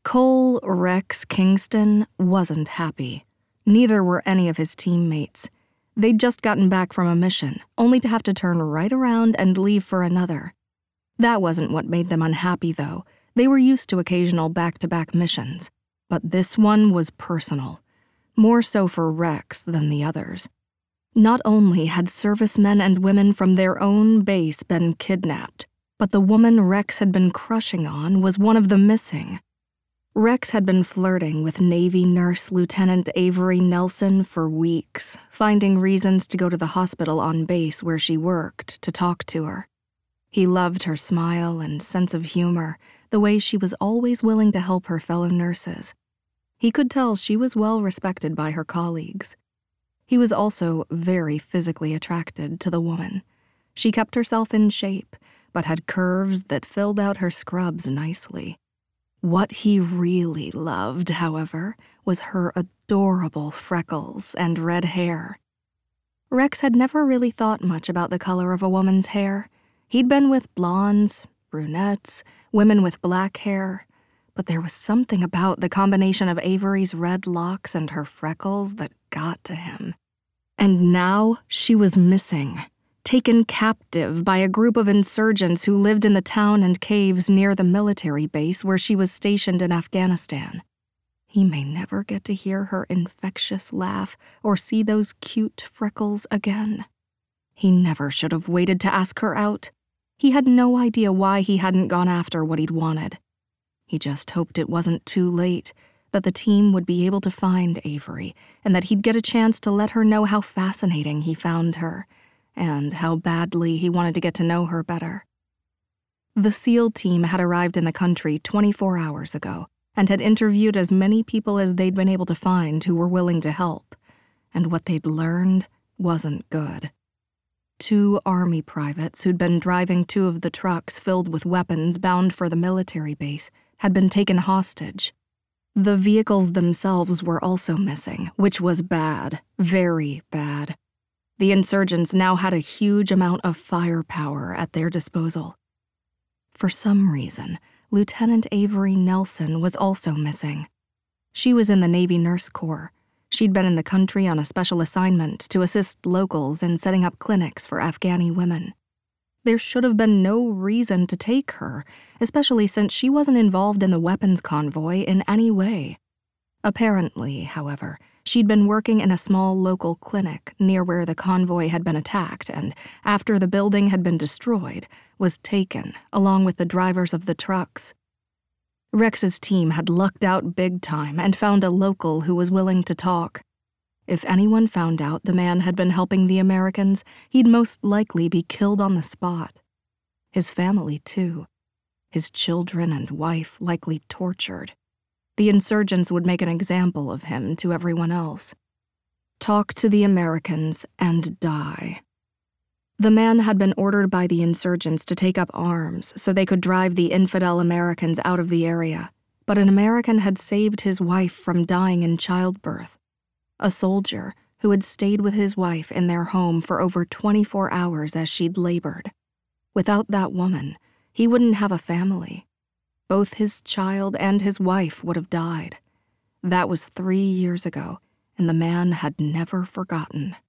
Cole Rex Kingston wasn't happy. Neither were any of his teammates. They'd just gotten back from a mission, only to have to turn right around and leave for another. That wasn't what made them unhappy, though. They were used to occasional back-to-back missions. But this one was personal. More so for Rex than the others. Not only had servicemen and women from their own base been kidnapped, but the woman Rex had been crushing on was one of the missing. Rex had been flirting with Navy nurse Lieutenant Avery Nelson for weeks, finding reasons to go to the hospital on base where she worked to talk to her. He loved her smile and sense of humor, the way she was always willing to help her fellow nurses. He could tell she was well respected by her colleagues. He was also very physically attracted to the woman. She kept herself in shape, but had curves that filled out her scrubs nicely. What he really loved, however, was her adorable freckles and red hair. Rex had never really thought much about the color of a woman's hair. He'd been with blondes, brunettes, women with black hair, but there was something about the combination of Avery's red locks and her freckles that got to him. And now she was missing. Taken captive by a group of insurgents who lived in the town and caves near the military base where she was stationed in Afghanistan. He may never get to hear her infectious laugh or see those cute freckles again. He never should have waited to ask her out. He had no idea why he hadn't gone after what he'd wanted. He just hoped it wasn't too late, that the team would be able to find Avery, and that he'd get a chance to let her know how fascinating he found her, and how badly he wanted to get to know her better. The SEAL team had arrived in the country 24 hours ago and had interviewed as many people as they'd been able to find who were willing to help, and what they'd learned wasn't good. 2 Army privates who'd been driving 2 of the trucks filled with weapons bound for the military base had been taken hostage. The vehicles themselves were also missing, which was bad, very bad. The insurgents now had a huge amount of firepower at their disposal. For some reason, Lieutenant Avery Nelson was also missing. She was in the Navy Nurse Corps. She'd been in the country on a special assignment to assist locals in setting up clinics for Afghani women. There should have been no reason to take her, especially since she wasn't involved in the weapons convoy in any way. Apparently, however, she'd been working in a small local clinic near where the convoy had been attacked and, after the building had been destroyed, was taken, along with the drivers of the trucks. Rex's team had lucked out big time and found a local who was willing to talk. If anyone found out the man had been helping the Americans, he'd most likely be killed on the spot. His family, too. His children and wife likely tortured. The insurgents would make an example of him to everyone else. Talk to the Americans and die. The man had been ordered by the insurgents to take up arms so they could drive the infidel Americans out of the area, but an American had saved his wife from dying in childbirth. A soldier who had stayed with his wife in their home for over 24 hours as she'd labored. Without that woman, he wouldn't have a family. Both his child and his wife would have died. That was 3 years ago, and the man had never forgotten.